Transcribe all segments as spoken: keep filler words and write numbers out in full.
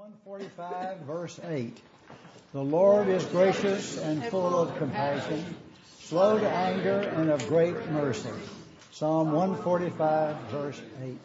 one forty-five, verse eight. The Lord is gracious and full of compassion, slow to anger and of great mercy. Psalm one forty-five, verse eight.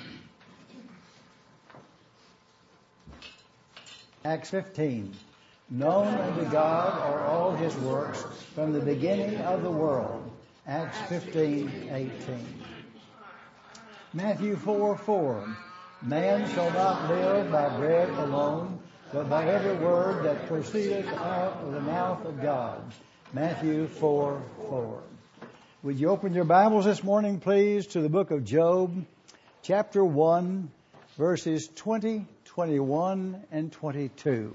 Acts fifteen. Known unto God are all his works from the beginning of the world. Acts fifteen, eighteen. Matthew four, four. Man shall not live by bread alone, but by every word that proceedeth out of the mouth of God. Matthew four, four. Would you open your Bibles this morning, please, to the book of Job, chapter one, verses twenty, twenty-one, and twenty-two.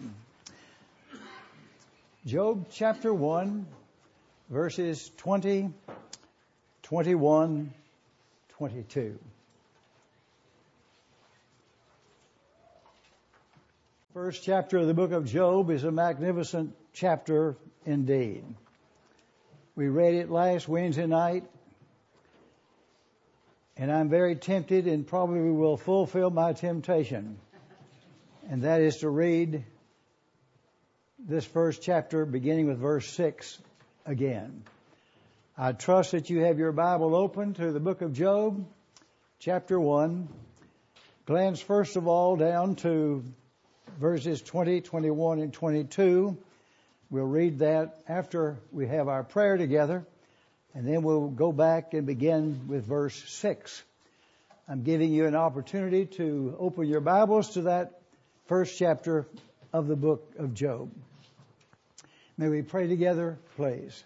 Job chapter one, verses twenty, twenty-one, twenty-two. First chapter of the book of Job is a magnificent chapter indeed. We read it last Wednesday night, and I'm very tempted and probably will fulfill my temptation, and that is to read this first chapter beginning with verse six again. I trust that you have your Bible open to the book of Job, chapter one. Glance first of all down to verses twenty, twenty-one, and twenty-two. We'll read that after we have our prayer together, and then we'll go back and begin with verse six. I'm giving you an opportunity to open your Bibles to that first chapter of the book of Job. May we pray together, please.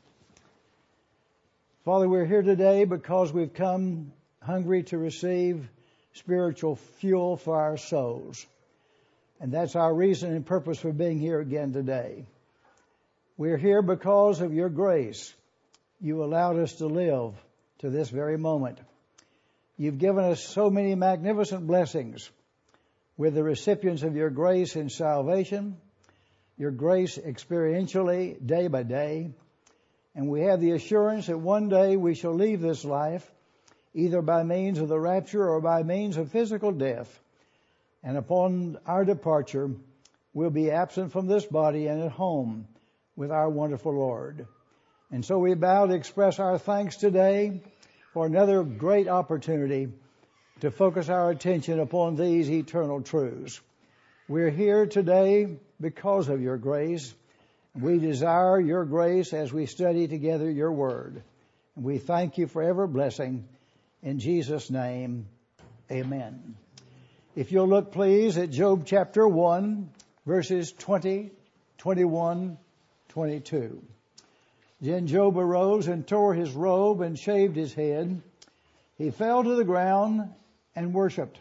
Father, we're here today because we've come hungry to receive spiritual fuel for our souls. And that's our reason and purpose for being here again today. We're here because of your grace. You allowed us to live to this very moment. You've given us so many magnificent blessings. We're the recipients of your grace in salvation, your grace experientially day by day, and we have the assurance that one day we shall leave this life either by means of the rapture or by means of physical death. And upon our departure, we'll be absent from this body and at home with our wonderful Lord. And so we bow to express our thanks today for another great opportunity to focus our attention upon these eternal truths. We're here today because of your grace. We desire your grace as we study together your word. And we thank you for every blessing. In Jesus' name, amen. If you'll look, please, at Job chapter one, verses twenty, twenty-one, twenty-two. Then Job arose and tore his robe and shaved his head. He fell to the ground and worshipped.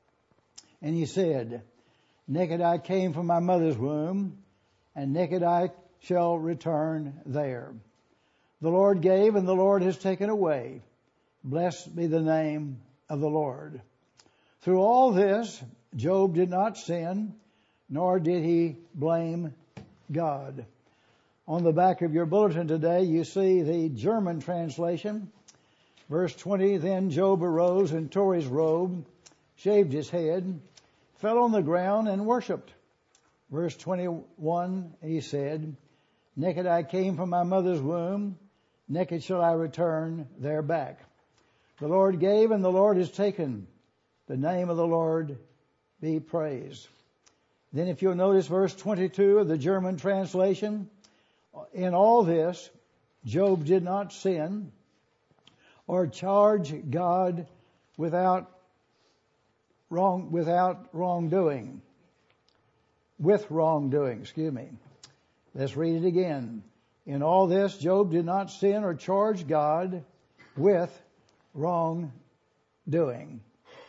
And he said, Naked I came from my mother's womb, and naked I shall return there. The Lord gave, and the Lord has taken away. Blessed be the name of the Lord. Through all this, Job did not sin, nor did he blame God. On the back of your bulletin today, you see the German translation. Verse twenty, Then Job arose and tore his robe, shaved his head, fell on the ground and worshipped. Verse twenty-one, he said, Naked I came from my mother's womb, naked shall I return there back. The Lord gave, and the Lord has taken. The name of the Lord be praised. Then if you'll notice verse twenty-two of the German translation, in all this, Job did not sin or charge God without wrong, without wrongdoing, with wrongdoing, excuse me. Let's read it again. In all this, Job did not sin or charge God with wrongdoing.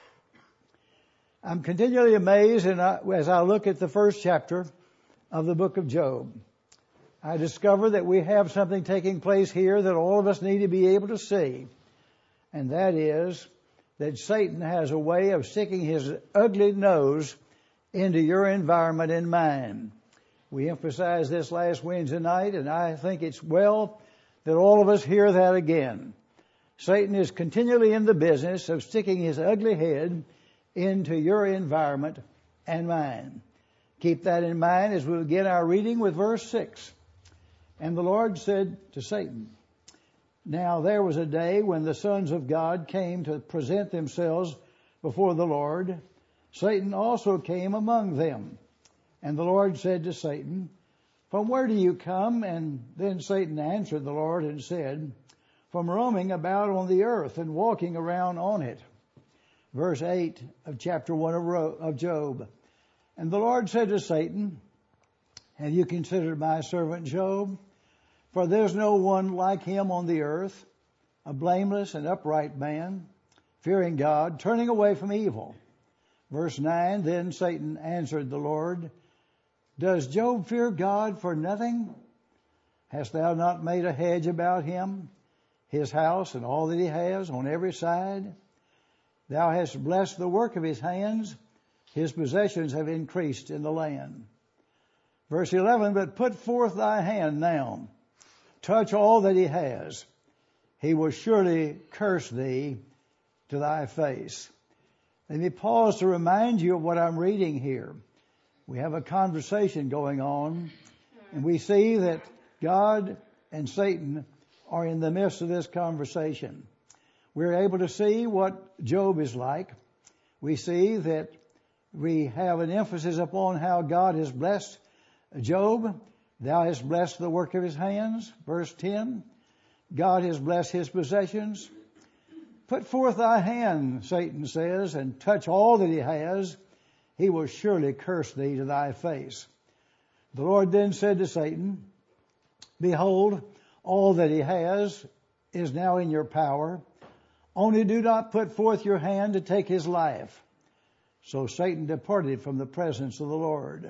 I'm continually amazed and I, as I look at the first chapter of the book of Job. I discover that we have something taking place here that all of us need to be able to see. And that is that Satan has a way of sticking his ugly nose into your environment and mine. We emphasized this last Wednesday night, and I think it's well that all of us hear that again. Satan is continually in the business of sticking his ugly head into your environment and mine. Keep that in mind as we begin our reading with verse six. And the Lord said to Satan, Now there was a day when the sons of God came to present themselves before the Lord. Satan also came among them. And the Lord said to Satan, From where do you come? And then Satan answered the Lord and said, From roaming about on the earth and walking around on it. Verse eight of chapter one of Job. And the Lord said to Satan, Have you considered my servant Job? For there's no one like him on the earth, a blameless and upright man, fearing God, turning away from evil. Verse nine, Then Satan answered the Lord, Does Job fear God for nothing? Hast thou not made a hedge about him, his house and all that he has on every side? Thou hast blessed the work of his hands. His possessions have increased in the land. Verse eleven, But put forth thy hand now, touch all that he has. He will surely curse thee to thy face. Let me pause to remind you of what I'm reading here. We have a conversation going on, and we see that God and Satan are in the midst of this conversation. We're able to see what Job is like. We see that we have an emphasis upon how God has blessed Job. Thou hast blessed the work of his hands. Verse ten. God has blessed his possessions. Put forth thy hand, Satan says, and touch all that he has. He will surely curse thee to thy face. The Lord then said to Satan, Behold, all that he has is now in your power. Only do not put forth your hand to take his life. So Satan departed from the presence of the Lord.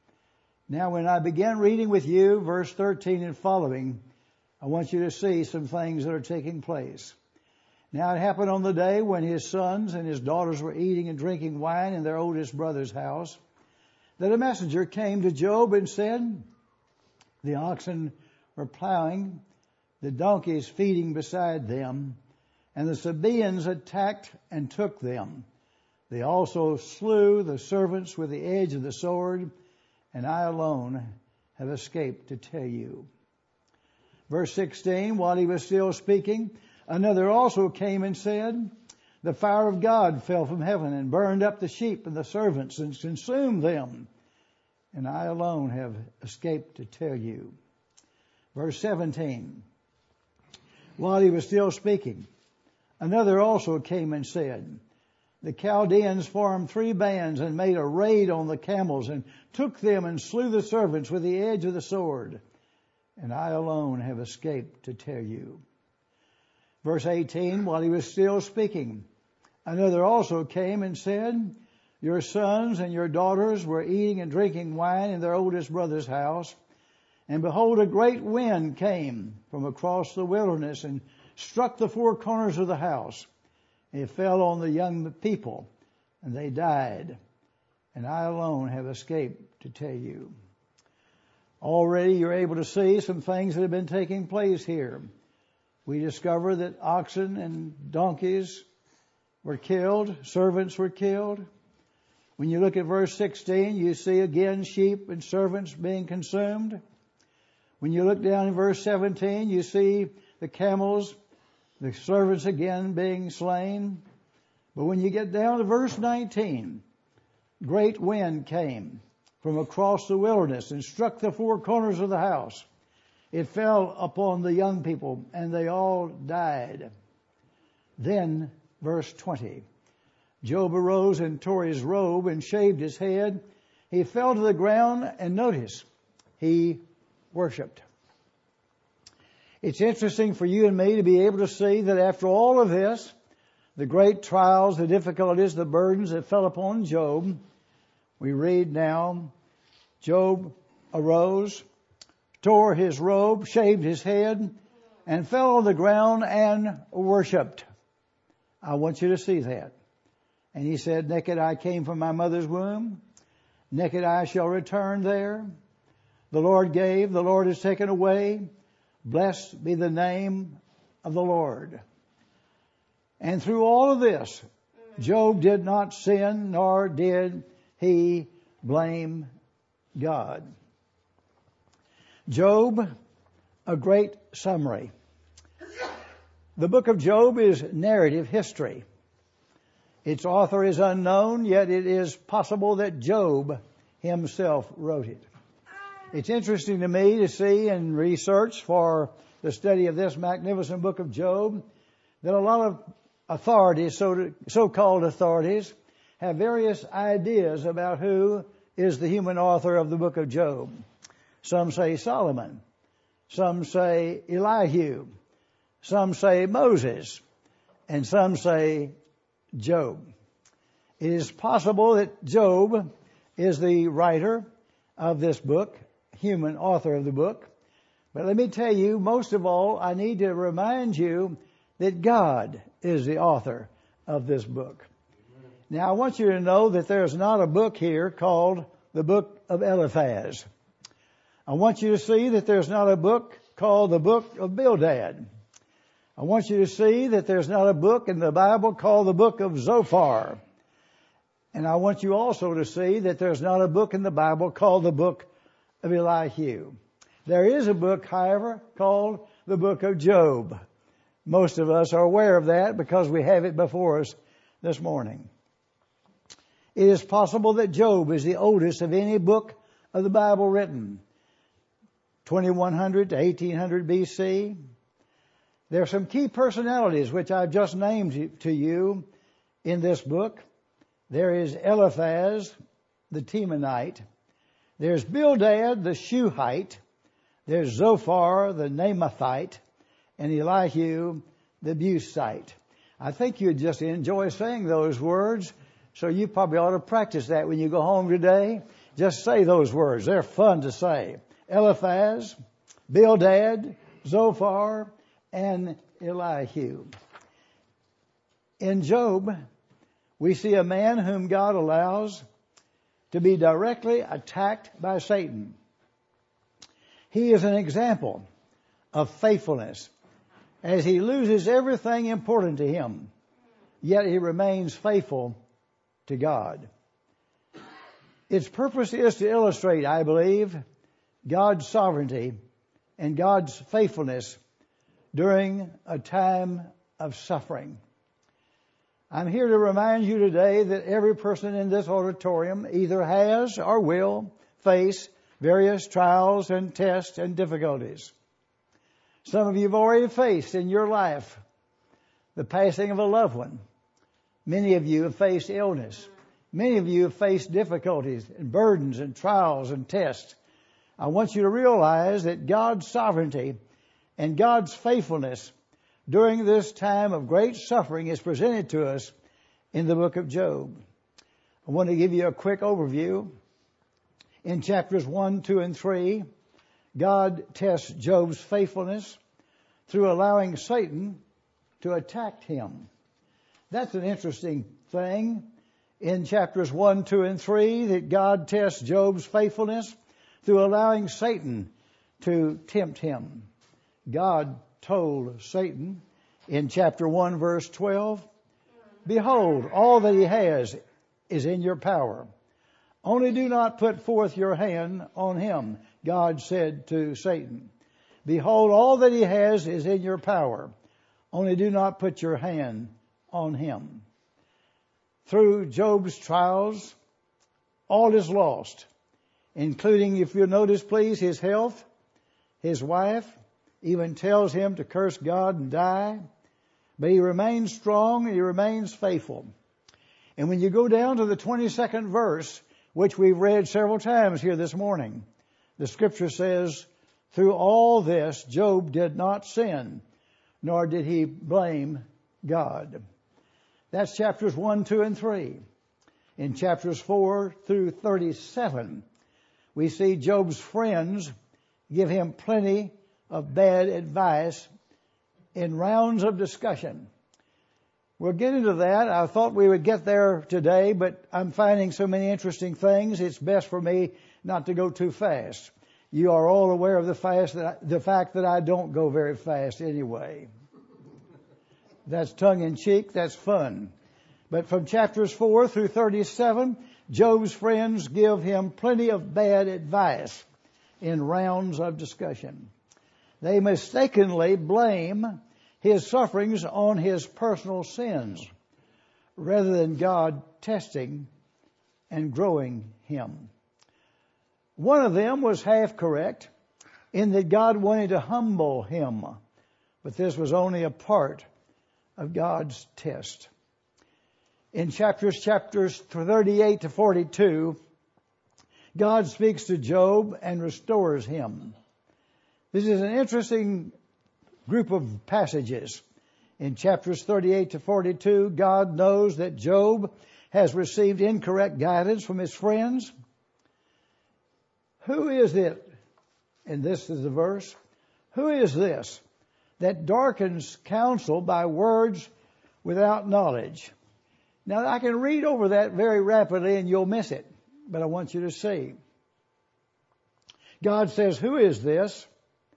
Now when I begin reading with you, verse thirteen and following, I want you to see some things that are taking place. Now it happened on the day when his sons and his daughters were eating and drinking wine in their oldest brother's house, that a messenger came to Job and said, The oxen were plowing, the donkeys feeding beside them, and the Sabaeans attacked and took them. They also slew the servants with the edge of the sword, and I alone have escaped to tell you. Verse sixteen, while he was still speaking, another also came and said, The fire of God fell from heaven and burned up the sheep and the servants and consumed them, and I alone have escaped to tell you. Verse seventeen, while he was still speaking, another also came and said, The Chaldeans formed three bands and made a raid on the camels and took them and slew the servants with the edge of the sword, and I alone have escaped to tell you. Verse eighteen, while he was still speaking, another also came and said, Your sons and your daughters were eating and drinking wine in their oldest brother's house, and behold, a great wind came from across the wilderness and struck the four corners of the house. It fell on the young people, and they died, and I alone have escaped to tell you. Already you're able to see some things that have been taking place here. We discover that oxen and donkeys were killed, servants were killed. When you look at verse sixteen, you see again sheep and servants being consumed. When you look down in verse seventeen, you see the camels, the servants again being slain. But when you get down to verse nineteen, great wind came from across the wilderness and struck the four corners of the house. It fell upon the young people, and they all died. Then, verse twenty, Job arose and tore his robe and shaved his head. He fell to the ground, and notice, he worshipped. It's interesting for you and me to be able to see that after all of this, the great trials, the difficulties, the burdens that fell upon Job, we read now, Job arose, tore his robe, shaved his head, and fell on the ground and worshipped. I want you to see that. And he said, Naked I came from my mother's womb, naked I shall return there. The Lord gave, the Lord has taken away. Blessed be the name of the Lord. And through all of this, Job did not sin, nor did he blame God. Job, a great summary. The book of Job is narrative history. Its author is unknown, yet it is possible that Job himself wrote it. It's interesting to me to see and research for the study of this magnificent book of Job that a lot of authorities, so so-called authorities, have various ideas about who is the human author of the book of Job. Some say Solomon. Some say Elihu. Some say Moses. And some say Job. It is possible that Job is the writer of this book, human author of the book. But let me tell you, most of all, I need to remind you that God is the author of this book. Now, I want you to know that there's not a book here called the Book of Eliphaz. I want you to see that there's not a book called the Book of Bildad. I want you to see that there's not a book in the Bible called the Book of Zophar. And I want you also to see that there's not a book in the Bible called the Book of Elihu. There is a book, however, called the Book of Job. Most of us are aware of that because we have it before us this morning. It is possible that Job is the oldest of any book of the Bible written. twenty-one hundred to eighteen hundred B C. There are some key personalities which I've just named to you in this book. There is Eliphaz, the Temanite. There's Bildad, the Shuhite. There's Zophar, the Naamathite. And Elihu, the Buzite. I think you'd just enjoy saying those words, so you probably ought to practice that when you go home today. Just say those words. They're fun to say. Eliphaz, Bildad, Zophar, and Elihu. In Job, we see a man whom God allows to be directly attacked by Satan. He is an example of faithfulness as he loses everything important to him, yet he remains faithful to God. Its purpose is to illustrate, I believe, God's sovereignty and God's faithfulness during a time of suffering. I'm here to remind you today that every person in this auditorium either has or will face various trials and tests and difficulties. Some of you have already faced in your life the passing of a loved one. Many of you have faced illness. Many of you have faced difficulties and burdens and trials and tests. I want you to realize that God's sovereignty and God's faithfulness during this time of great suffering is presented to us in the book of Job. I want to give you a quick overview. In chapters one, two, and three, God tests Job's faithfulness through allowing Satan to attack him. That's an interesting thing. In chapters one, two, and three, that God tests Job's faithfulness through allowing Satan to tempt him. God told Satan in chapter one, verse twelve, "Behold, all that he has is in your power. Only do not put forth your hand on him," God said to Satan. "Behold, all that he has is in your power. Only do not put your hand on him." Through Job's trials, all is lost, including, if you'll notice please, his health. His wife even tells him to curse God and die. But he remains strong and he remains faithful. And when you go down to the twenty-second verse, which we've read several times here this morning, the scripture says, "Through all this, Job did not sin, nor did he blame God." That's chapters one, two, and three. In chapters four through thirty-seven, we see Job's friends give him plenty of bad advice in rounds of discussion. We'll get into that. I thought we would get there today, but I'm finding so many interesting things, it's best for me not to go too fast. You are all aware of the, fast that I, the fact that I don't go very fast anyway. That's tongue in cheek, that's fun. But from chapters four through thirty-seven, Job's friends give him plenty of bad advice in rounds of discussion. They mistakenly blame his sufferings on his personal sins rather than God testing and growing him. One of them was half correct in that God wanted to humble him, but this was only a part of God's test. In chapters, chapters thirty-eight to forty-two, God speaks to Job and restores him. This is an interesting group of passages. In chapters thirty-eight to forty-two, God knows that Job has received incorrect guidance from his friends. Who is it, and this is the verse, who is this that darkens counsel by words without knowledge? Now, I can read over that very rapidly and you'll miss it, but I want you to see. God says, who is this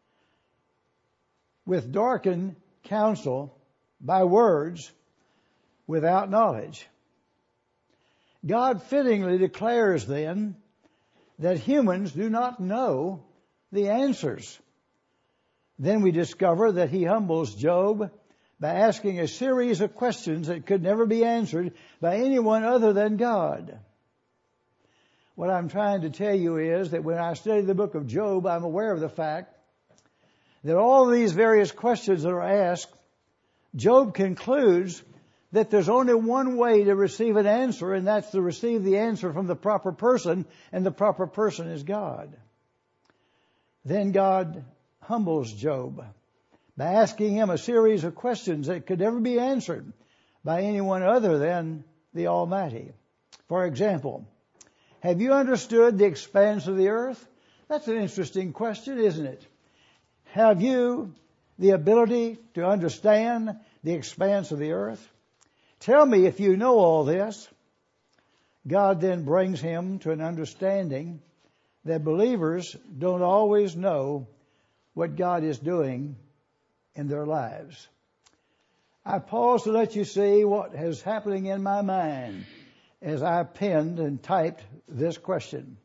with darkened counsel by words without knowledge? God fittingly declares then that humans do not know the answers. Then we discover that he humbles Job by asking a series of questions that could never be answered by anyone other than God. What I'm trying to tell you is that when I study the book of Job, I'm aware of the fact that all of these various questions that are asked, Job concludes that there's only one way to receive an answer, and that's to receive the answer from the proper person, and the proper person is God. Then God humbles Job by asking him a series of questions that could never be answered by anyone other than the Almighty. For example, have you understood the expanse of the earth? That's an interesting question, isn't it? Have you the ability to understand the expanse of the earth? Tell me if you know all this. God then brings him to an understanding that believers don't always know what God is doing in their lives. I pause to let you see what is happening in my mind as I penned and typed this question.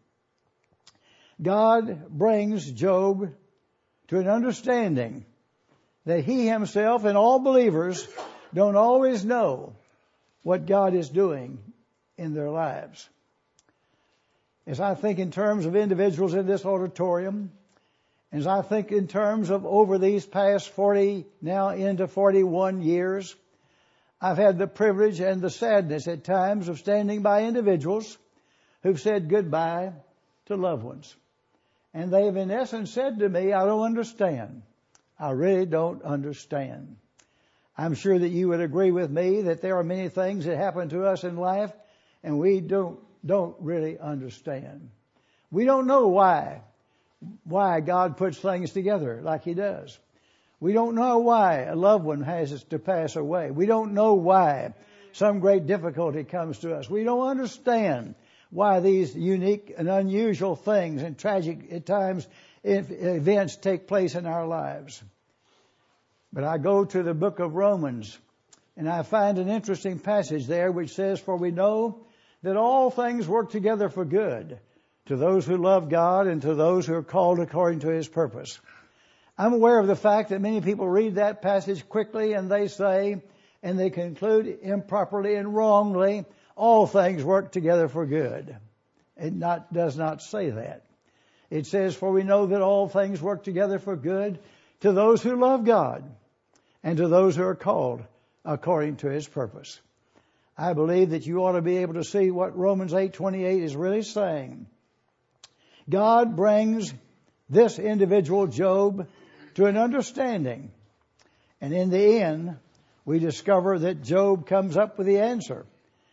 God brings Job to an understanding that he himself and all believers don't always know what God is doing in their lives. As I think in terms of individuals in this auditorium, as I think in terms of over these past forty, now into forty-one years, I've had the privilege and the sadness at times of standing by individuals who've said goodbye to loved ones. And they've in essence said to me, I don't understand. I really don't understand. I'm sure that you would agree with me that there are many things that happen to us in life and we don't, don't really understand. We don't know why. Why God puts things together like he does. We don't know why a loved one has to pass away. We don't know why some great difficulty comes to us. We don't understand why these unique and unusual things and tragic at times events take place in our lives. But I go to the book of Romans and I find an interesting passage there which says, for we know that all things work together for good to those who love God and to those who are called according to his purpose. I'm aware of the fact that many people read that passage quickly and they say, and they conclude improperly and wrongly, all things work together for good. It not, does not say that. It says, for we know that all things work together for good to those who love God and to those who are called according to his purpose. I believe that you ought to be able to see what Romans eight twenty-eight is really saying. God brings this individual, Job, to an understanding. And in the end, we discover that Job comes up with the answer.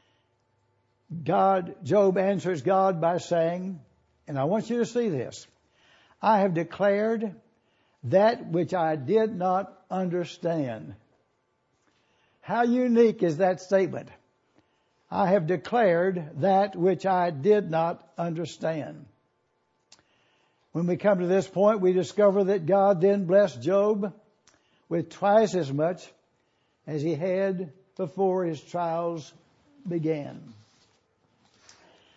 God, Job answers God by saying, and I want you to see this, I have declared that which I did not understand. How unique is that statement? I have declared that which I did not understand. When we come to this point, we discover that God then blessed Job with twice as much as he had before his trials began.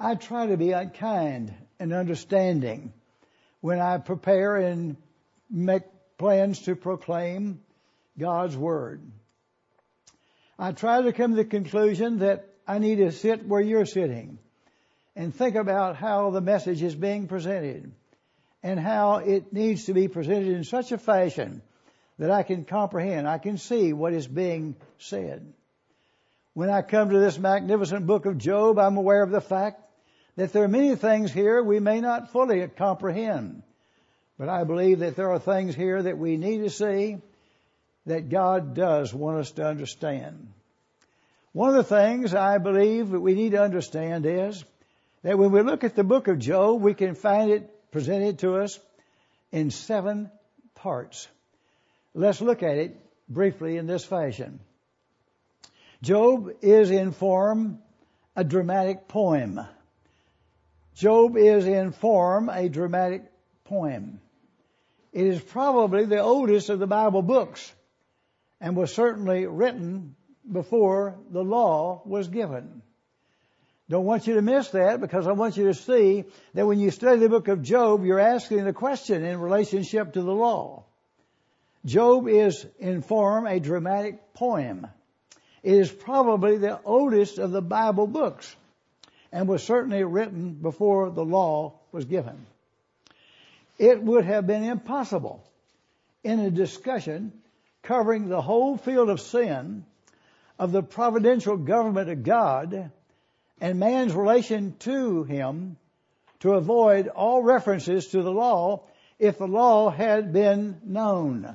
I try to be kind and understanding when I prepare and make plans to proclaim God's Word. I try to come to the conclusion that I need to sit where you're sitting and think about how the message is being presented and how it needs to be presented in such a fashion that I can comprehend, I can see what is being said. When I come to this magnificent book of Job, I'm aware of the fact that there are many things here we may not fully comprehend. But I believe that there are things here that we need to see that God does want us to understand. One of the things I believe that we need to understand is that when we look at the book of Job, we can find it presented to us in seven parts. Let's look at it briefly in this fashion. Job is in form a dramatic poem. Job is in form a dramatic poem. It is probably the oldest of the Bible books and was certainly written before the law was given. Don't want you to miss that, because I want you to see that when you study the book of Job, you're asking the question in relationship to the law. Job is in form a dramatic poem. It is probably the oldest of the Bible books and was certainly written before the law was given. It would have been impossible in a discussion covering the whole field of sin, of the providential government of God, and man's relation to Him, to avoid all references to the law if the law had been known.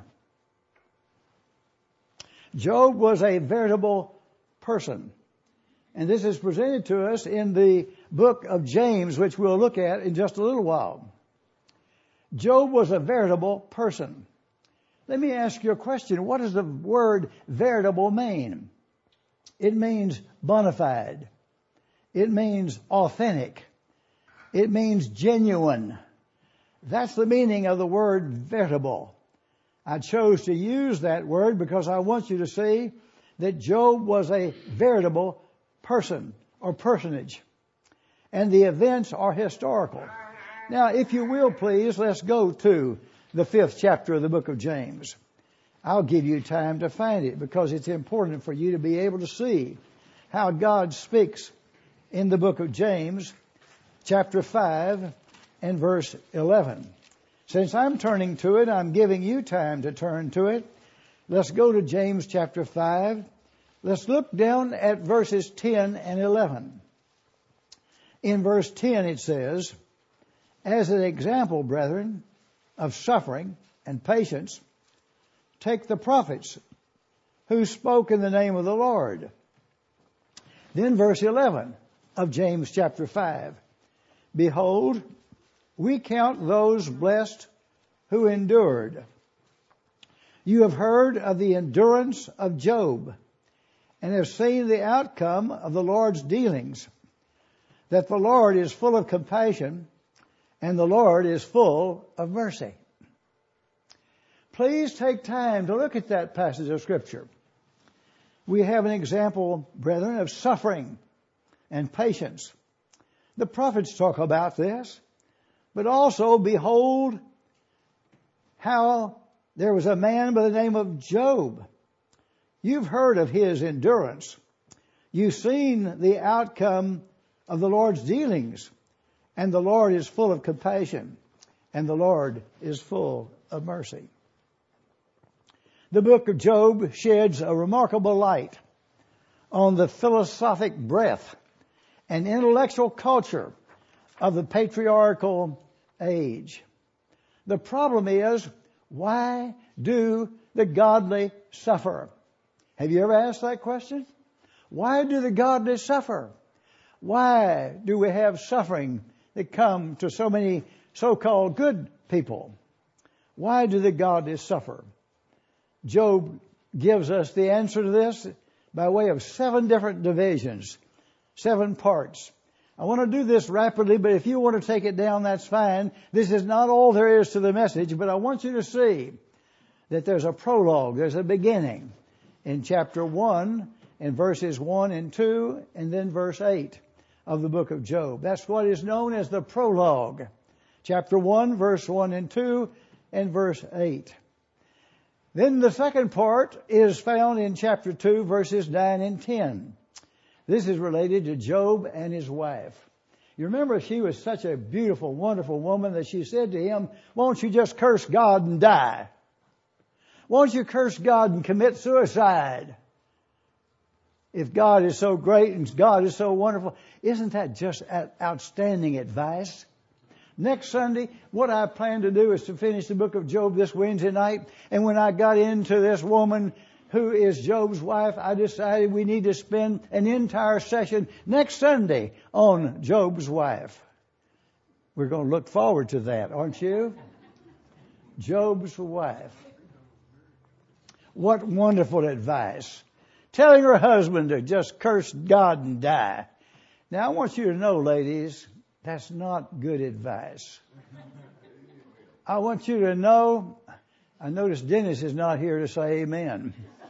Job was a veritable person. And this is presented to us in the book of James, which we'll look at in just a little while. Job was a veritable person. Let me ask you a question. What does the word veritable mean? It means bona fide. It means authentic. It means genuine. That's the meaning of the word veritable. I chose to use that word because I want you to see that Job was a veritable person or personage. And the events are historical. Now, if you will, please, let's go to the fifth chapter of the book of James. I'll give you time to find it because it's important for you to be able to see how God speaks in the book of James, chapter five and verse eleven. Since I'm turning to it, I'm giving you time to turn to it. Let's go to James chapter five. Let's look down at verses ten and eleven. In verse ten it says, "As an example, brethren, of suffering and patience, take the prophets who spoke in the name of the Lord." Then verse eleven of James chapter five. "Behold, we count those blessed who endured. You have heard of the endurance of Job and have seen the outcome of the Lord's dealings, that the Lord is full of compassion and the Lord is full of mercy." Please take time to look at that passage of Scripture. We have an example, brethren, of suffering and patience. The prophets talk about this, but also, behold, how there was a man by the name of Job. You've heard of his endurance. You've seen the outcome of the Lord's dealings, and the Lord is full of compassion, and the Lord is full of mercy. The book of Job sheds a remarkable light on the philosophic breadth and intellectual culture of the patriarchal age. The problem is, why do the godly suffer? Have you ever asked that question? Why do the godly suffer? Why do we have suffering that come to so many so-called good people? Why do the godly suffer? Job gives us the answer to this by way of seven different divisions, seven parts. I want to do this rapidly, but if you want to take it down, that's fine. This is not all there is to the message, but I want you to see that there's a prologue, there's a beginning in chapter one, in verses one and two, and then verse eight of the book of Job. That's what is known as the prologue. Chapter one, verse one and two, and verse eight. Then the second part is found in chapter two, verses nine and ten. This is related to Job and his wife. You remember she was such a beautiful, wonderful woman that she said to him, won't you just curse God and die? Won't you curse God and commit suicide? If God is so great and God is so wonderful, isn't that just outstanding advice? Next Sunday, what I plan to do is to finish the book of Job this Wednesday night. And when I got into this woman who is Job's wife, I decided we need to spend an entire session next Sunday on Job's wife. We're going to look forward to that, aren't you? Job's wife. What wonderful advice. Telling her husband to just curse God and die. Now I want you to know, ladies, that's not good advice. I want you to know, I notice Dennis is not here to say amen.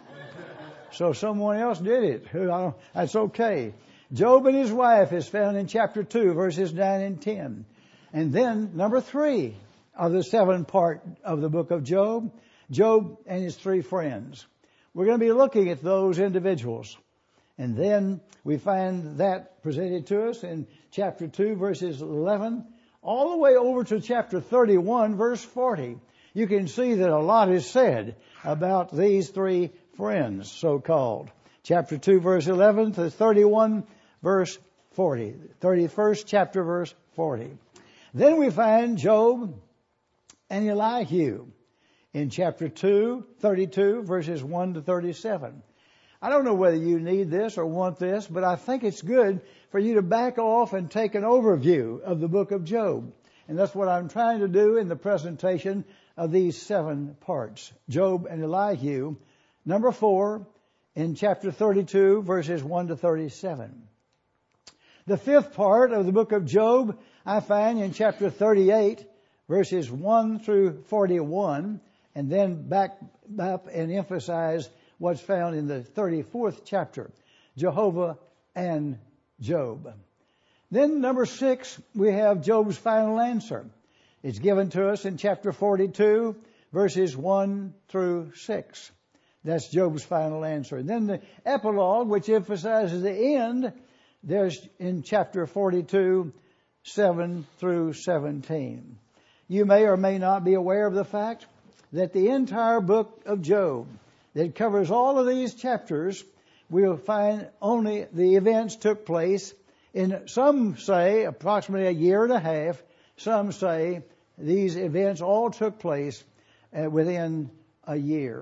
So someone else did it. Who I don't, that's okay. Job and his wife is found in chapter two, verses nine and ten. And then number three of the seven part of the book of Job, Job and his three friends. We're going to be looking at those individuals. And then we find that presented to us in chapter two, verses eleven, all the way over to chapter thirty-one, verse forty. You can see that a lot is said about these three friends, so-called. Chapter two, verse eleven to thirty-one, verse forty. thirty-first chapter, verse forty. Then we find Job and Elihu in chapter two, thirty-two, verses one to thirty-seven. I don't know whether you need this or want this, but I think it's good for you to back off and take an overview of the book of Job. And that's what I'm trying to do in the presentation of these seven parts. Job and Elihu, number four, in chapter thirty-two, verses one to thirty-seven. The fifth part of the book of Job I find in chapter thirty-eight, verses one through forty-one, and then back up and emphasize what's found in the thirty-fourth chapter, Jehovah and Job. Then number six, we have Job's final answer. It's given to us in chapter forty-two, verses one through six. That's Job's final answer. And then the epilogue, which emphasizes the end, there's in chapter forty-two, seven through seventeen. You may or may not be aware of the fact that the entire book of Job that covers all of these chapters, we'll find only the events took place in, some say, approximately a year and a half. Some say these events all took place uh, within a year.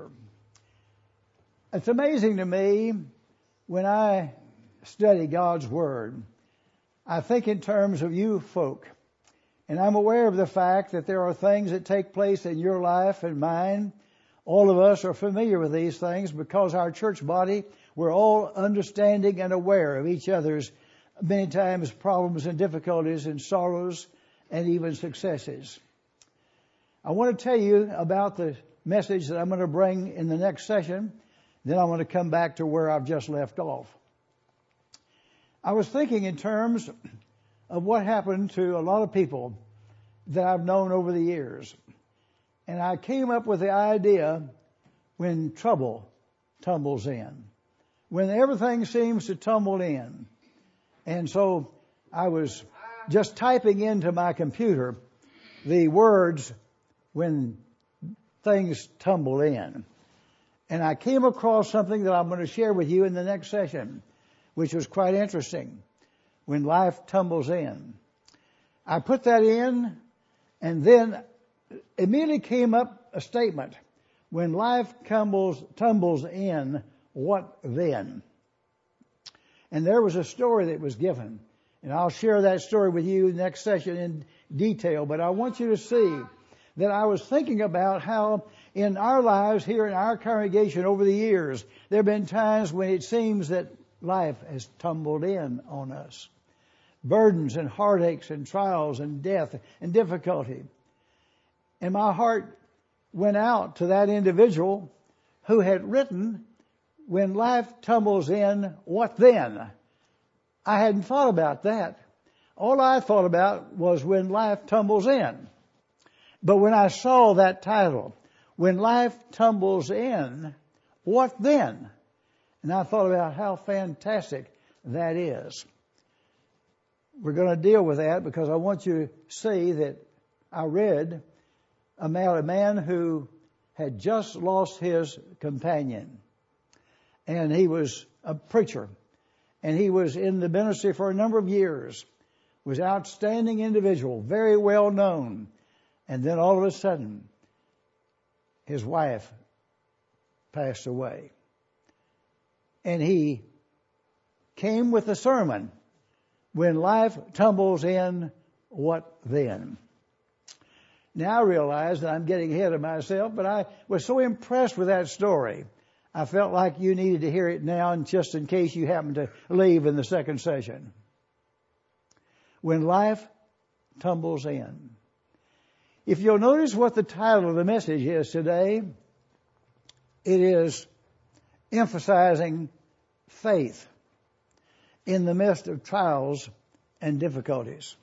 It's amazing to me when I study God's Word. I think in terms of you folk. And I'm aware of the fact that there are things that take place in your life and mine. All of us are familiar with these things because our church body, we're all understanding and aware of each other's many times problems and difficulties and sorrows and even successes. I want to tell you about the message that I'm going to bring in the next session. Then I'm going to come back to where I've just left off. I was thinking in terms of what happened to a lot of people that I've known over the years. And I came up with the idea when trouble tumbles in, when everything seems to tumble in. And so I was just typing into my computer the words when things tumble in. And I came across something that I'm going to share with you in the next session, which was quite interesting. When life tumbles in. I put that in, and then immediately came up a statement. When life tumbles, tumbles in, what then? And there was a story that was given. And I'll share that story with you next session in detail. But I want you to see that I was thinking about how in our lives here in our congregation over the years, there have been times when it seems that life has tumbled in on us. Burdens and heartaches and trials and death and difficulty. And my heart went out to that individual who had written, when life tumbles in, what then? I hadn't thought about that. All I thought about was when life tumbles in. But when I saw that title, When Life Tumbles In, What Then? And I thought about how fantastic that is. We're going to deal with that because I want you to see that I read about a man who had just lost his companion. And he was a preacher. And he was in the ministry for a number of years. Was an outstanding individual, very well known. And then all of a sudden, his wife passed away. And he came with a sermon, When Life Tumbles In, What Then? Now I realize that I'm getting ahead of myself, but I was so impressed with that story. I felt like you needed to hear it now, and just in case you happen to leave in the second session. When Life Tumbles In. If you'll notice what the title of the message is today, it is emphasizing faith in the midst of trials and difficulties.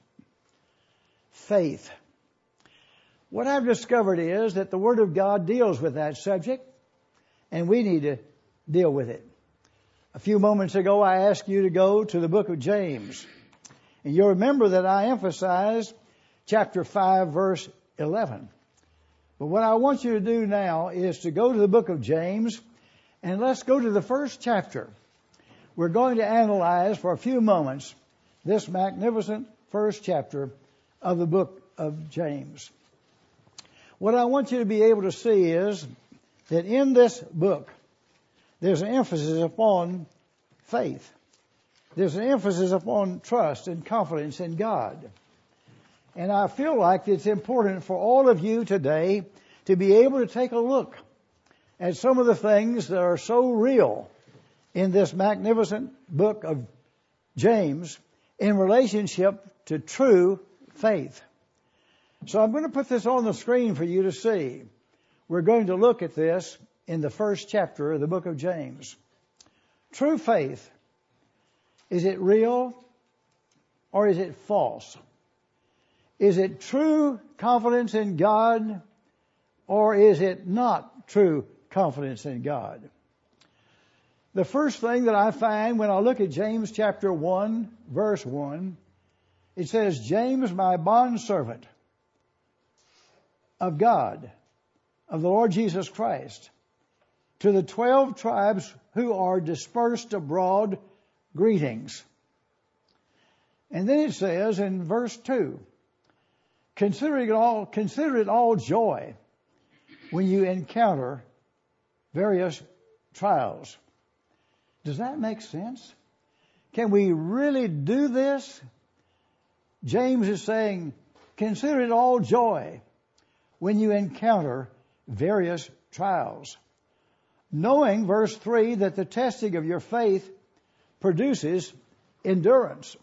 Faith. What I've discovered is that the Word of God deals with that subject, and we need to deal with it. A few moments ago, I asked you to go to the book of James. And you'll remember that I emphasized chapter five, verse eleven. But what I want you to do now is to go to the book of James, and let's go to the first chapter. We're going to analyze for a few moments this magnificent first chapter of the book of James. What I want you to be able to see is that in this book, there's an emphasis upon faith. There's an emphasis upon trust and confidence in God. And I feel like it's important for all of you today to be able to take a look at some of the things that are so real in this magnificent book of James in relationship to true faith. So I'm going to put this on the screen for you to see. We're going to look at this in the first chapter of the book of James. True faith. Is it real or is it false? Is it true confidence in God or is it not true confidence in God? The first thing that I find when I look at James chapter one, verse one, it says, James, my bondservant of God, of the Lord Jesus Christ, to the twelve tribes who are dispersed abroad, greetings. And then it says in verse two, consider it all, consider it all joy when you encounter various trials. Does that make sense? Can we really do this? James is saying, consider it all joy when you encounter various trials. Knowing, verse three, that the testing of your faith produces endurance.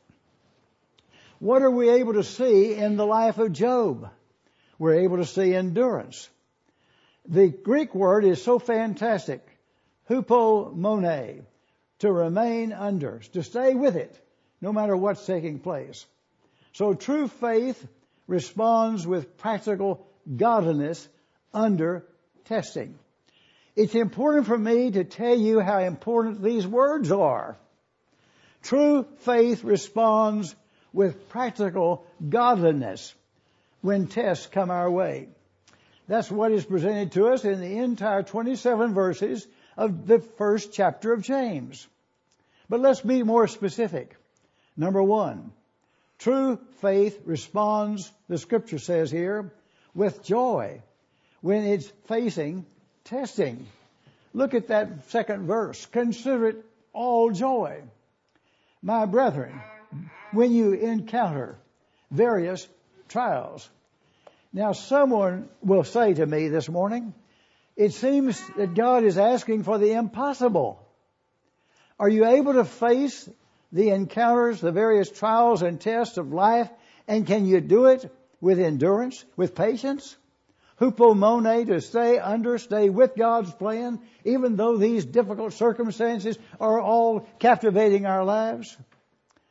What are we able to see in the life of Job? We're able to see endurance. The Greek word is so fantastic. Hupomone, to remain under, to stay with it, no matter what's taking place. So true faith responds with practical godliness under testing. It's important for me to tell you how important these words are. True faith responds with practical godliness when tests come our way. That's what is presented to us in the entire twenty-seven verses of the first chapter of James. But let's be more specific. Number one, true faith responds, the scripture says here, with joy when it's facing testing. Look at that second verse. Consider it all joy, my brethren, when you encounter various trials. Now, someone will say to me this morning, it seems that God is asking for the impossible. Are you able to face the encounters, the various trials and tests of life, and can you do it with endurance, with patience? Hupomone, to stay under, stay with God's plan, even though these difficult circumstances are all captivating our lives.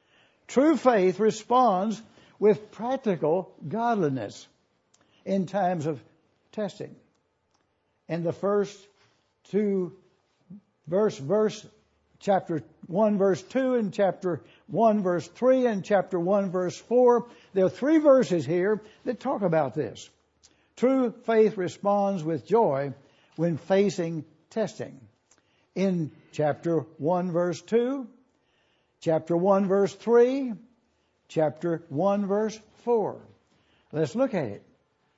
True faith responds with practical godliness in times of testing. In the first two verse, verse, chapter one, verse two, and chapter one, verse three, and chapter one, verse four, there are three verses here that talk about this. True faith responds with joy when facing testing. In chapter one, verse two, chapter one, verse three, chapter one, verse four. Let's look at it.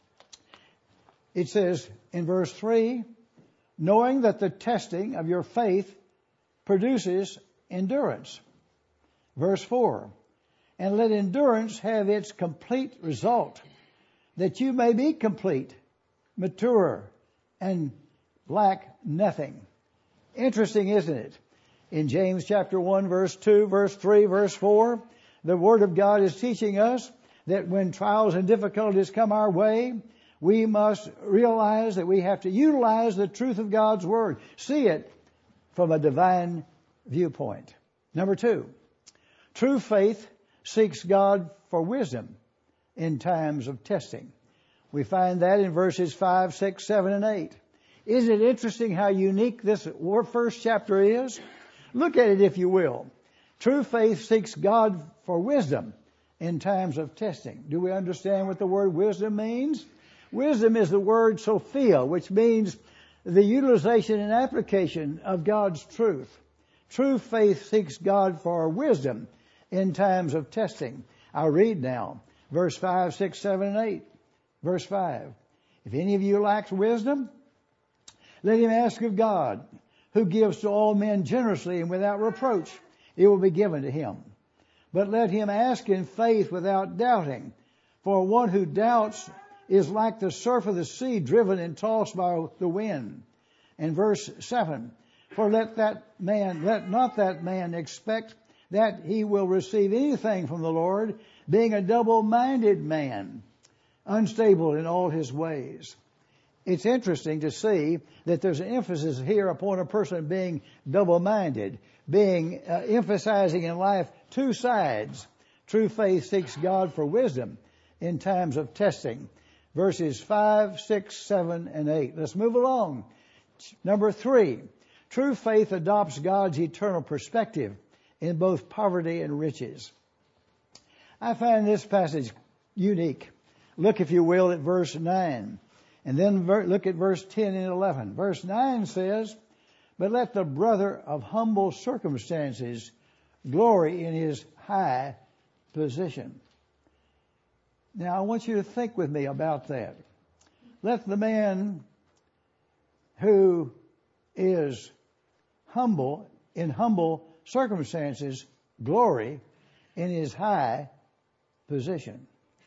It says in verse three, knowing that the testing of your faith produces endurance. Verse four, and let endurance have its complete result, that you may be complete, mature, and lack nothing. Interesting, isn't it? In James chapter one, verse two, verse three, verse four, the Word of God is teaching us that when trials and difficulties come our way, we must realize that we have to utilize the truth of God's Word. See it from a divine viewpoint. Number two, true faith seeks God for wisdom in times of testing. We find that in verses five, six, seven, and eight. Isn't it interesting how unique this first chapter is? Look at it if you will. True faith seeks God for wisdom in times of testing. Do we understand what the word wisdom means? Wisdom is the word Sophia, which means the utilization and application of God's truth. True faith seeks God for wisdom in times of testing. I'll read now. Verse five, six, seven, and eight. Verse five. If any of you lacks wisdom, let him ask of God, who gives to all men generously and without reproach. It will be given to him. But let him ask in faith without doubting. For one who doubts is like the surf of the sea, driven and tossed by the wind. And verse seven, for let that man, let not that man expect that he will receive anything from the Lord, being a double-minded man, unstable in all his ways. It's interesting to see that there's an emphasis here upon a person being double-minded, being uh, emphasizing in life two sides. True faith seeks God for wisdom in times of testing. Verses five, six, seven, and eight. Let's move along. Number three, true faith adopts God's eternal perspective in both poverty and riches. I find this passage unique. Look, if you will, at verse nine. And then look at verse ten and eleven. Verse nine says, but let the brother of humble circumstances glory in his high position. Now, I want you to think with me about that. Let the man who is humble, in humble circumstances, glory in his high position.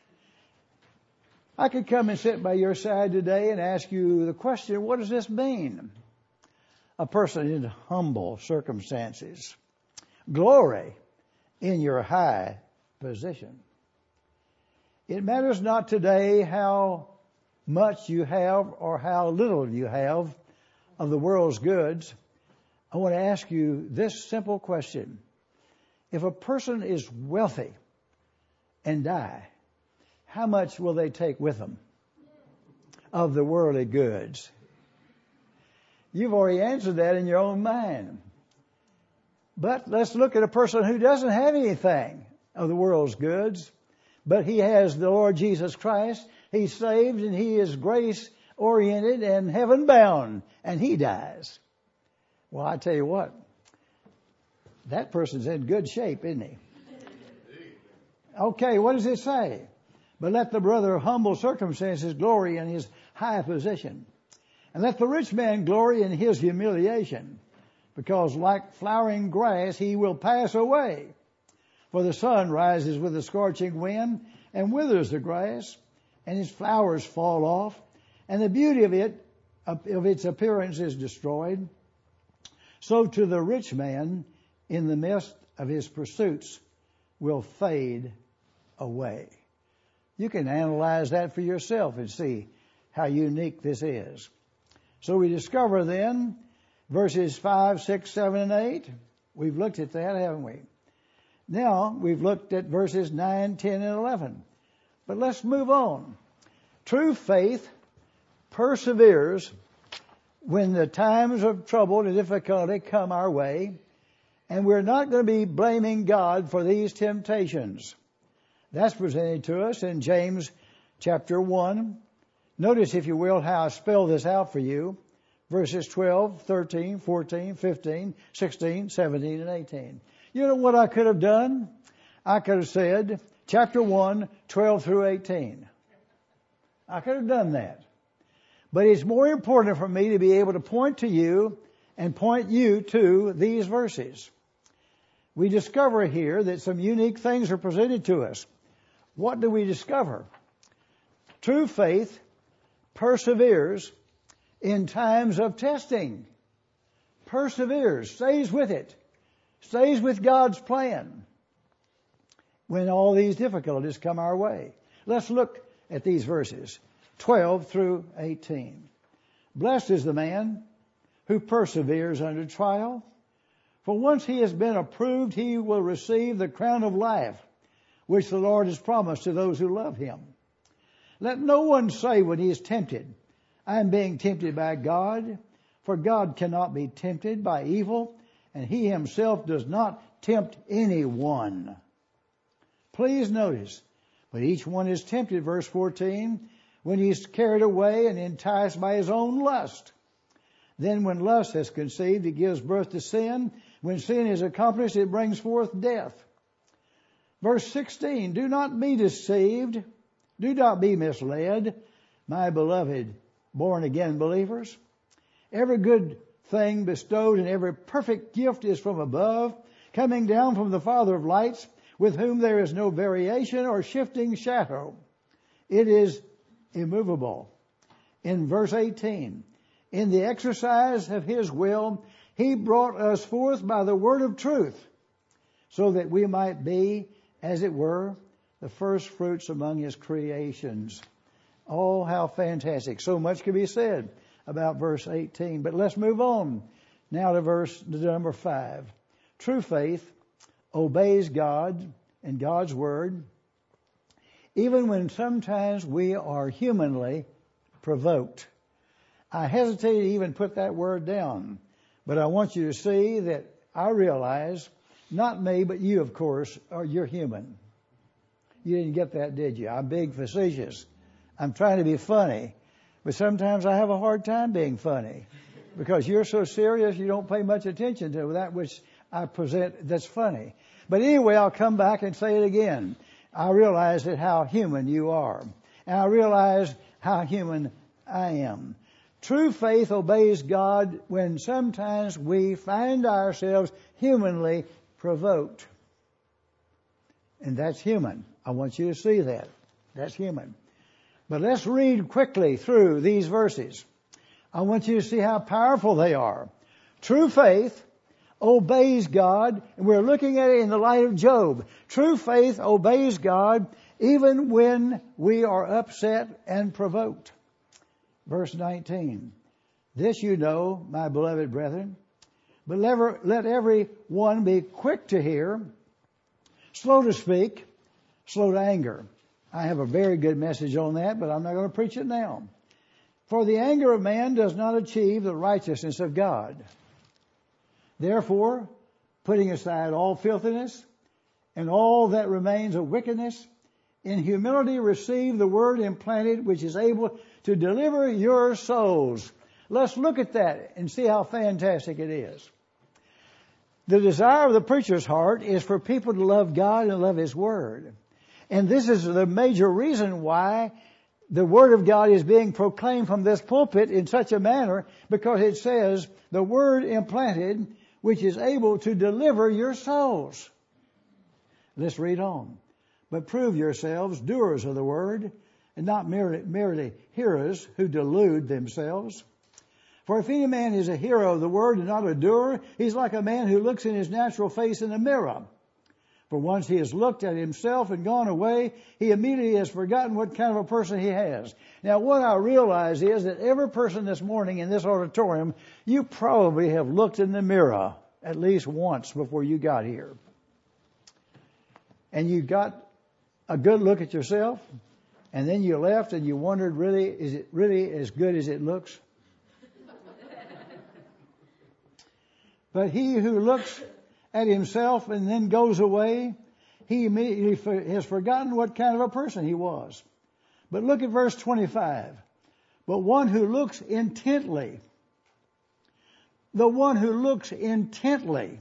I could come and sit by your side today and ask you the question, what does this mean? A person in humble circumstances. Glory in your high position. It matters not today how much you have or how little you have of the world's goods. I want to ask you this simple question. If a person is wealthy and die, how much will they take with them of the worldly goods? You've already answered that in your own mind. But let's look at a person who doesn't have anything of the world's goods, but he has the Lord Jesus Christ. He's saved and he is grace-oriented and heaven-bound, and he dies. Well, I tell you what, that person's in good shape, isn't he? Okay, what does it say? But let the brother of humble circumstances glory in his high position. And let the rich man glory in his humiliation, because like flowering grass he will pass away. For the sun rises with a scorching wind and withers the grass, and its flowers fall off, and the beauty of it, of its appearance is destroyed. So to the rich man, in the midst of his pursuits, will fade away. You can analyze that for yourself and see how unique this is. So we discover then verses five, six, seven, and eight. We've looked at that, haven't we? Now we've looked at verses nine, ten, and eleven. But let's move on. True faith perseveres when the times of trouble and difficulty come our way, and we're not going to be blaming God for these temptations. That's presented to us in James chapter one. Notice, if you will, how I spell this out for you. Verses twelve, thirteen, fourteen, fifteen, sixteen, seventeen, and eighteen. You know what I could have done? I could have said chapter one, twelve through eighteen. I could have done that. But it's more important for me to be able to point to you and point you to these verses. We discover here that some unique things are presented to us. What do we discover? True faith perseveres in times of testing. Perseveres, stays with it, stays with God's plan when all these difficulties come our way. Let's look at these verses, twelve through eighteen. Blessed is the man who perseveres under trial, for once he has been approved, he will receive the crown of life, which the Lord has promised to those who love him. Let no one say when he is tempted, I am being tempted by God, for God cannot be tempted by evil, and he himself does not tempt anyone. Please notice, when each one is tempted, verse fourteen, when he's carried away and enticed by his own lust. Then when lust has conceived, it gives birth to sin. When sin is accomplished, it brings forth death. Verse sixteen, do not be deceived, do not be misled, my beloved born-again believers. Every good thing bestowed and every perfect gift is from above, coming down from the Father of lights, with whom there is no variation or shifting shadow. It is immovable. In verse eighteen, in the exercise of his will, he brought us forth by the word of truth, so that we might be, as it were, the first fruits among his creations. Oh, how fantastic. So much can be said about verse eighteen. But let's move on now to verse to number five. True faith obeys God and God's word, even when sometimes we are humanly provoked. I hesitate to even put that word down, but I want you to see that I realize, not me, but you, of course, are you're human. You didn't get that, did you? I'm being facetious. I'm trying to be funny, but sometimes I have a hard time being funny because you're so serious you don't pay much attention to that which I present that's funny. But anyway, I'll come back and say it again. I realize that how human you are, and I realize how human I am. True faith obeys God when sometimes we find ourselves humanly provoked. And that's human. I want you to see that. That's human. But let's read quickly through these verses. I want you to see how powerful they are. True faith obeys God, and we're looking at it in the light of Job. True faith obeys God even when we are upset and provoked. Verse nineteen. This you know, my beloved brethren, but let every one be quick to hear, slow to speak, slow to anger. I have a very good message on that, but I'm not going to preach it now. For the anger of man does not achieve the righteousness of God. Therefore, putting aside all filthiness and all that remains of wickedness, in humility receive the word implanted, which is able to deliver your souls. Let's look at that and see how fantastic it is. The desire of the preacher's heart is for people to love God and love His Word. And this is the major reason why the Word of God is being proclaimed from this pulpit in such a manner, because it says, the Word implanted, which is able to deliver your souls. Let's read on. But prove yourselves doers of the Word, and not merely, merely hearers who delude themselves. For if any man is a hearer of the Word and not a doer, he's like a man who looks in his natural face in a mirror. For once he has looked at himself and gone away, he immediately has forgotten what kind of a person he has. Now, what I realize is that every person this morning in this auditorium, you probably have looked in the mirror at least once before you got here. and you got a good look at yourself, and then you left and you wondered, really, is it really as good as it looks? But he who looks at himself and then goes away, he immediately has forgotten what kind of a person he was. But look at verse twenty-five. But one who looks intently, the one who looks intently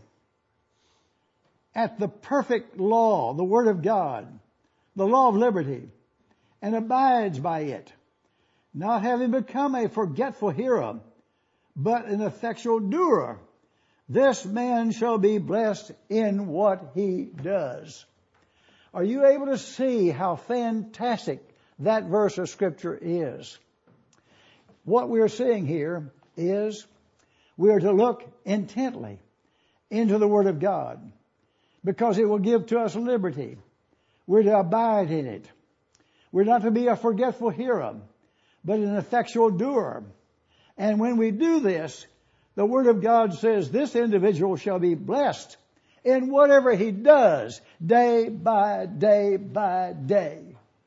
at the perfect law, the Word of God, the law of liberty, and abides by it, not having become a forgetful hearer, but an effectual doer, this man shall be blessed in what he does. Are you able to see how fantastic that verse of Scripture is? What we're seeing here is we are to look intently into the Word of God, because it will give to us liberty. We're to abide in it. We're not to be a forgetful hearer, but an effectual doer. And when we do this, the Word of God says this individual shall be blessed in whatever he does, day by day by day.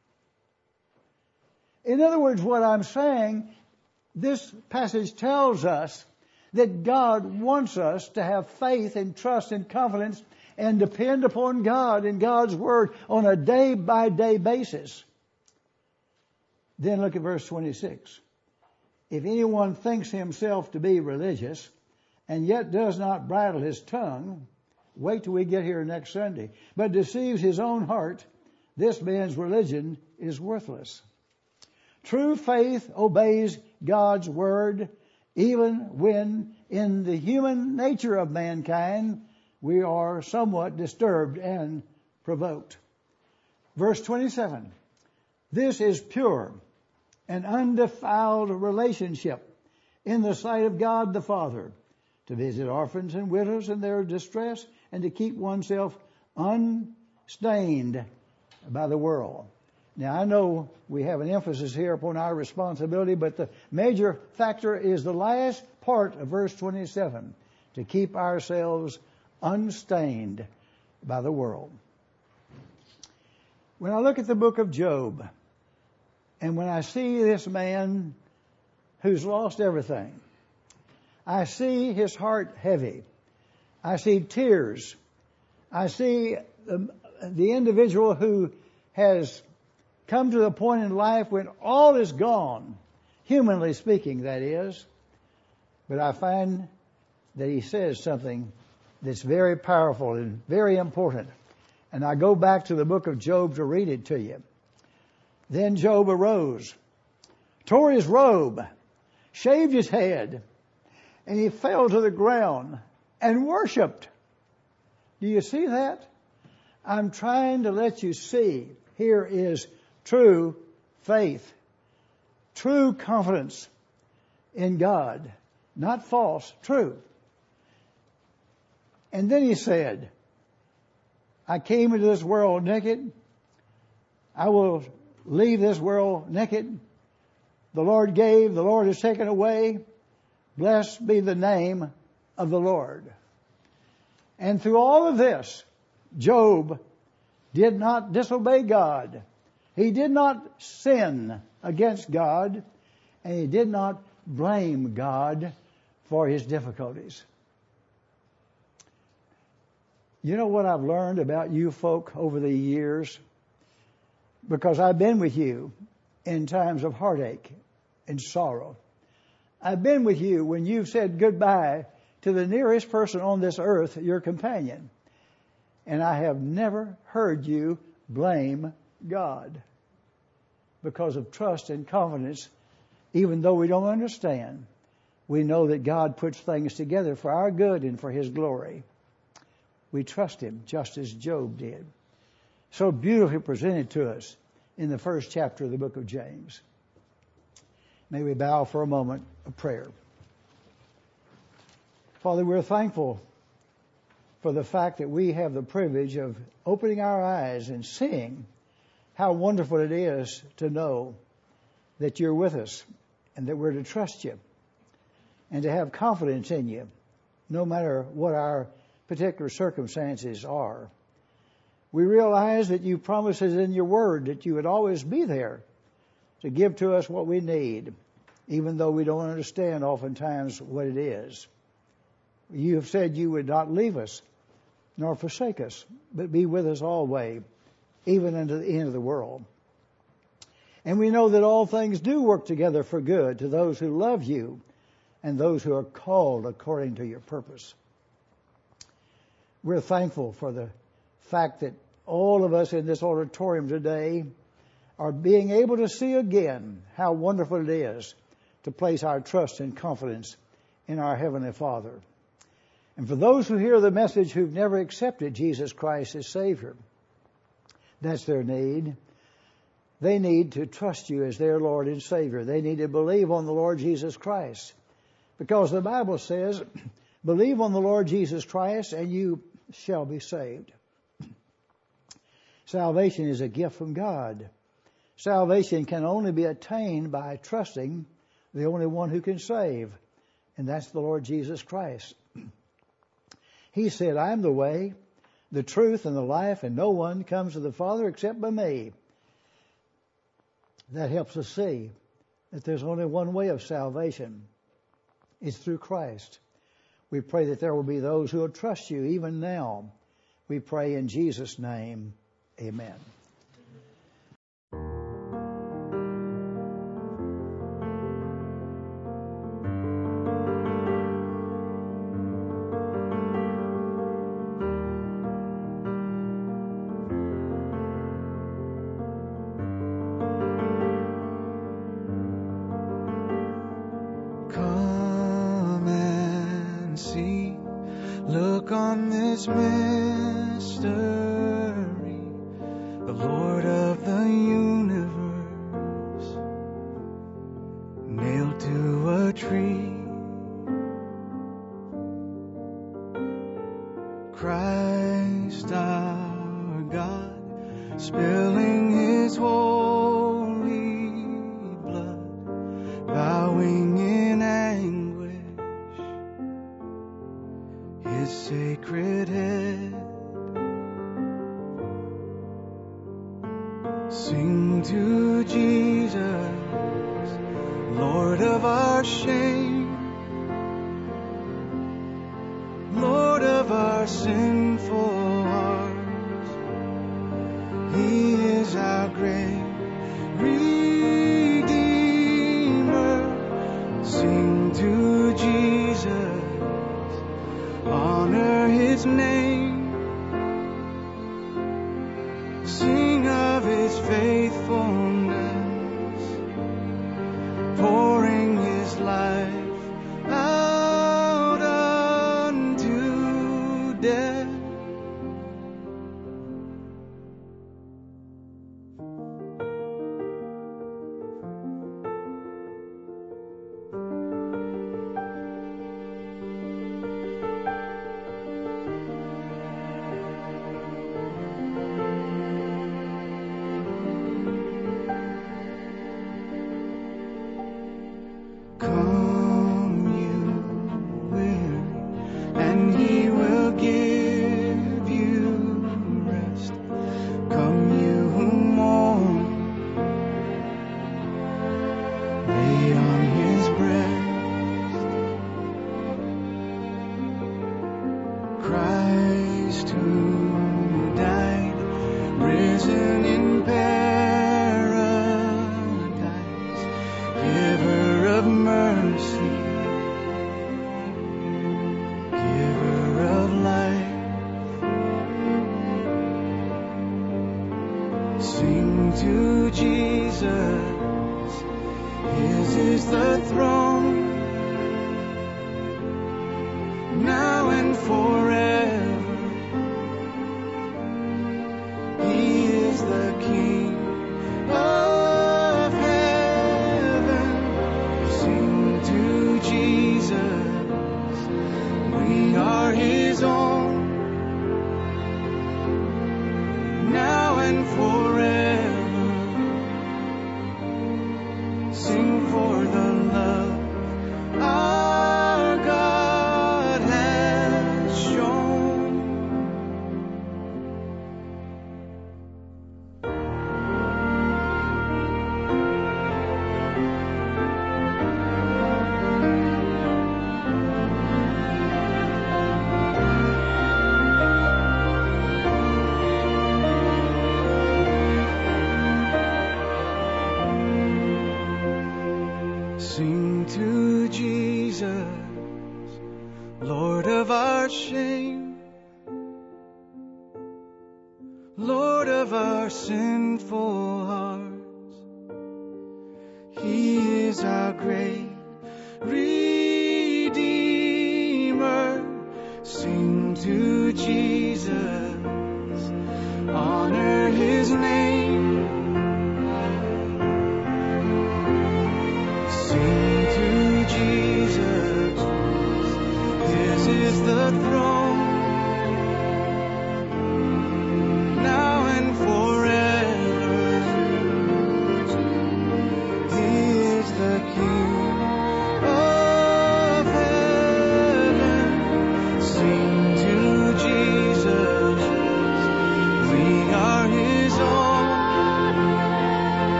In other words, what I'm saying, this passage tells us that God wants us to have faith and trust and confidence and depend upon God and God's Word on a day-by-day basis. Then look at verse twenty-six. If anyone thinks himself to be religious and yet does not bridle his tongue, wait till we get here next Sunday, but deceives his own heart, this man's religion is worthless. True faith obeys God's Word, even when in the human nature of mankind we are somewhat disturbed and provoked. Verse twenty-seven. This is pure and undefiled relationship in the sight of God the Father, to visit orphans and widows in their distress and to keep oneself unstained by the world. Now, I know we have an emphasis here upon our responsibility, but the major factor is the last part of verse twenty-seven, to keep ourselves unstained by the world. When I look at the book of Job, and when I see this man who's lost everything, I see his heart heavy. I see tears. I see the, the individual who has come to the point in life when all is gone, humanly speaking, that is. But I find that he says something that's very powerful and very important. And I go back to the book of Job to read it to you. Then Job arose, tore his robe, shaved his head, and he fell to the ground and worshiped. Do you see that? I'm trying to let you see here is true faith, true confidence in God, not false, true. And then he said, I came into this world naked. I will leave this world naked. The Lord gave, the Lord has taken away. Blessed be the name of the Lord. And through all of this, Job did not disobey God. He did not sin against God, and he did not blame God for his difficulties. You know what I've learned about you folk over the years? Because I've been with you in times of heartache and sorrow. I've been with you when you've said goodbye to the nearest person on this earth, your companion. And I have never heard you blame God because of trust and confidence. Even though we don't understand, we know that God puts things together for our good and for His glory. We trust Him just as Job did. So beautifully presented to us in the first chapter of the book of James. May we bow for a moment of prayer. Father, we're thankful for the fact that we have the privilege of opening our eyes and seeing how wonderful it is to know that you're with us and that we're to trust you and to have confidence in you no matter what our particular circumstances are. We realize that you promised us in your word that you would always be there to give to us what we need, even though we don't understand oftentimes what it is. You have said you would not leave us nor forsake us, but be with us always, even unto the end of the world. And we know that all things do work together for good to those who love you and those who are called according to your purpose. We're thankful for the fact that all of us in this auditorium today are being able to see again how wonderful it is to place our trust and confidence in our Heavenly Father. And for those who hear the message who've never accepted Jesus Christ as Savior, that's their need. They need to trust you as their Lord and Savior. They need to believe on the Lord Jesus Christ. Because the Bible says, believe on the Lord Jesus Christ and you shall be saved. Salvation is a gift from God. Salvation can only be attained by trusting the only one who can save, and that's the Lord Jesus Christ. He said, I am the way, the truth, and the life, and no one comes to the Father except by me. That helps us see that there's only one way of salvation. It's through Christ. We pray that there will be those who will trust you even now. We pray in Jesus' name. Amen. Come and see, look on this mystery. The Lord of the universe, nailed to a tree. Christ our God, spilling His holy blood, bowing in anguish, His sacred head. Sing to Jesus, Lord of our shame, Lord of our sinful hearts. He is our great Redeemer. Sing to Jesus, honor His name. Sing of His faithfulness, pouring His life out unto death. Come you weary, and He will give you rest. Come you who mourn, lay on His breast. Christ who died, risen in paradise, giver of mercy, giver of life. Sing to Jesus, His is the throne, now and forever. He is the King of heaven. Sing to Jesus, we are His own, now and forever. Sing for the love our God has shown. Sing to Jesus, Lord of our shame, Lord of our sinful hearts. He is our great Redeemer. Sing to Jesus, honor His name. Sing to Jesus, His is the throne.